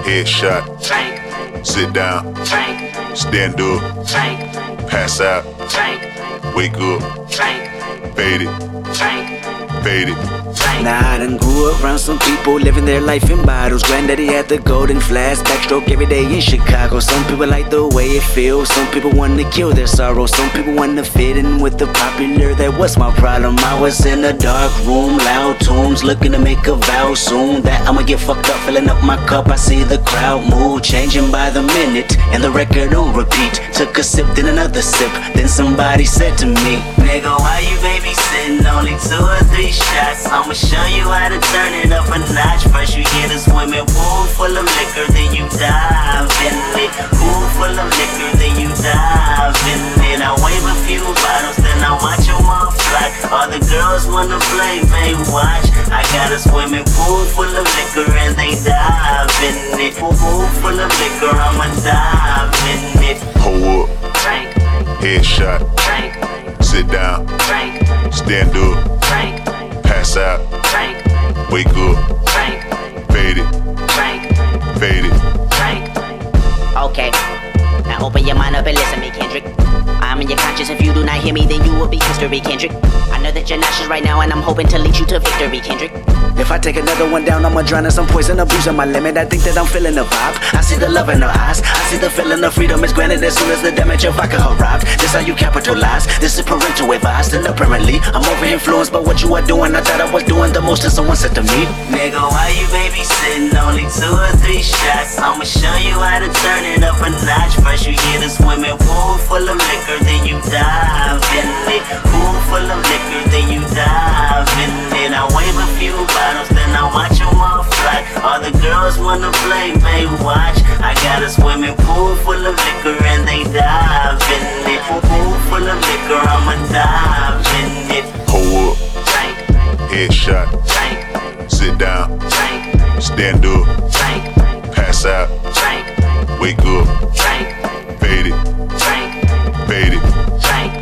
Headshot. Drink. Sit down. Drink. Stand up. Drink. Pass out. Drink. Wake up. Drink. Fade it. Drink. Fade it. Now I done grew up around some people living their life in bottles. Granddaddy had the golden flask, backstroke every day in Chicago. Some people like the way it feels, some people want to kill their sorrow. Some people want to fit in with the popular, that was my problem. I was in a dark room, loud tunes, looking to make a vow soon that I'ma get fucked up, filling up my cup. I see the crowd mood changing by the minute, and the record on repeat. Took a sip, then another sip, then somebody said to me, nigga, why you babysitting? Only 2 or 3 shots, I'ma show you how to turn it up a notch. First you get a swimming pool full of liquor, then you dive in it. Pool full of liquor, then you dive in it. I wave a few bottles, then I watch them all fly. All the girls wanna play, they watch. I got a swimming pool full of liquor and they dive in it. Pool full of liquor, I'ma dive in it. Hold up. Drink. Headshot. Drink. Sit down. Drink. Stand up. Drink. Pass out. Drink. Wake up. Drink. Fade it. Drink. Fade it. Drink. Okay, now open your mind up and listen to me, Kendrick. I'm in your conscience. If you do not hear me, then you will be history, Kendrick. I know that you're nauseous right now, and I'm hoping to lead you to victory, Kendrick. If I take another one down, I'ma drown in some poison, abusing my limit. I think that I'm feeling the vibe. I see the love in her eyes. I see the feeling of freedom is granted as soon as the damage of vodka arrived. This how you capitalize. This is parental advice. And apparently, I'm over influenced by what you are doing. I thought I was doing the most, and someone said to me, nigga, why you babysitting? Only 2 or 3 shots. I'ma show you how to turn it up a notch. First you get a swimming pool full of liquor, then you dive in it. Pool full of liquor, then you dive in it. I wave a few bottles, then I watch them all fly. All the girls wanna play, they watch. I got a swimming pool full of liquor and they dive in it. Pool full of liquor, I'ma dive in it. Hold up. Drink. Headshot. Drink. Sit down. Drink. Stand up. Drink. Pass out. Drink. Wake up. Drink. Fade it. Drink. Fade it. Drink.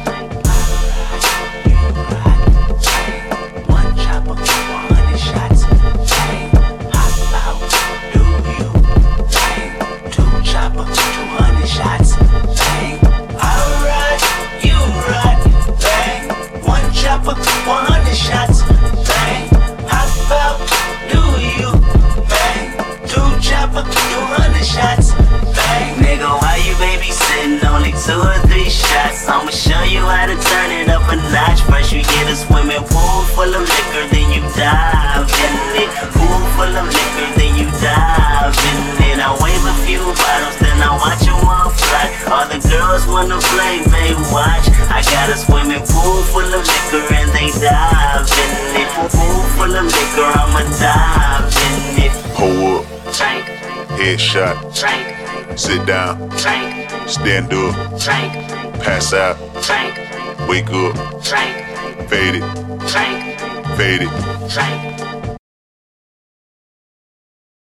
One chopper, 100 shots. Bang, hop out, do you? Bang, 2 chopper, 200 shots. Bang, alright, you right. Bang, 1 chopper, 100 shots. Bang, hop out, do you? Bang, 2 chopper, 200 shots. Bang, nigga, why you babysitting? Only 2 or 3 shots. I'ma show you how to turn it up a notch. First you get a swimming pool full of liquor, then you dive in it. Pool full of liquor, then you dive in it. I wave a few bottles, then I watch them all fly. All the girls wanna play, they watch. I got a swimming pool full of liquor and they dive in it. Pool full of liquor, I'ma dive in it. Hold up. Drink. Headshot. Drink. Sit down. Drink. Stand up. Drink. Pass out. Drink. Wake up. Drink. Fade it. Drink. Fade it. Drink.